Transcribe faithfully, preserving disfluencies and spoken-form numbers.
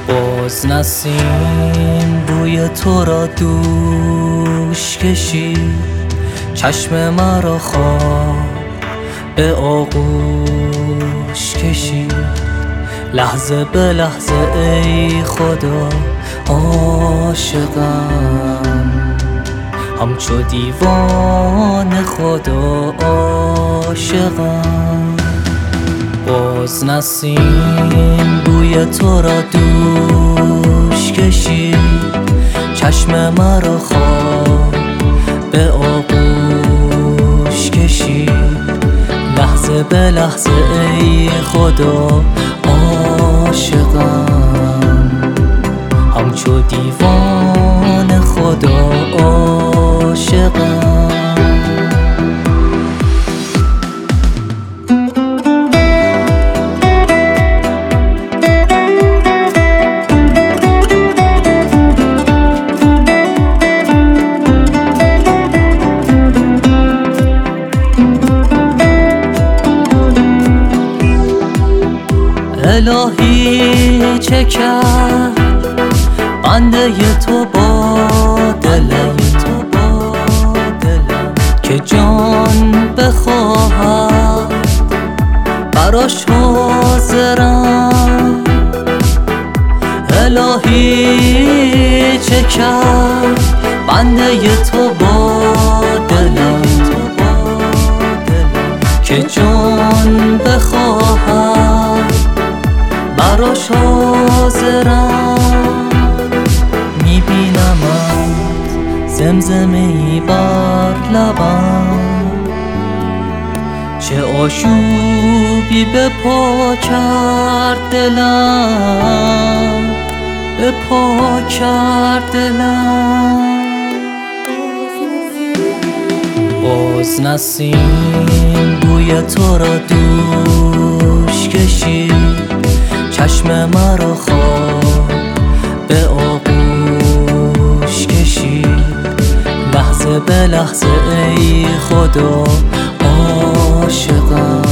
باز نسیم بوی تو را دوش کشید، چشم مرا خواب به آغوش کشید. لحظه به لحظه ای خدا عاشقم، همچو دیوان خدا عاشقم. باز نسیم بوی تو را دوش کشید، چشم مرا خواب به آغوش کشید. لحظه به لحظه ای خدا عاشقم، همچو دیوان خدا عاشقم. الهی چه کرد بنده تو با دلم، که جان بخواهد براش حاضرم. الهی چه کرد بنده تو با دلم، که جان بخواهد براش حاضرم. میبینمت زمزمه ای بر لبم، چه آشوبی به پا کرد دلم، به پا کرد دلم. باز نسیم بوی تو را دوش کشید، چشم مرا خواب به آغوش کشید. لحظه به لحظه ای خدا عاشقم،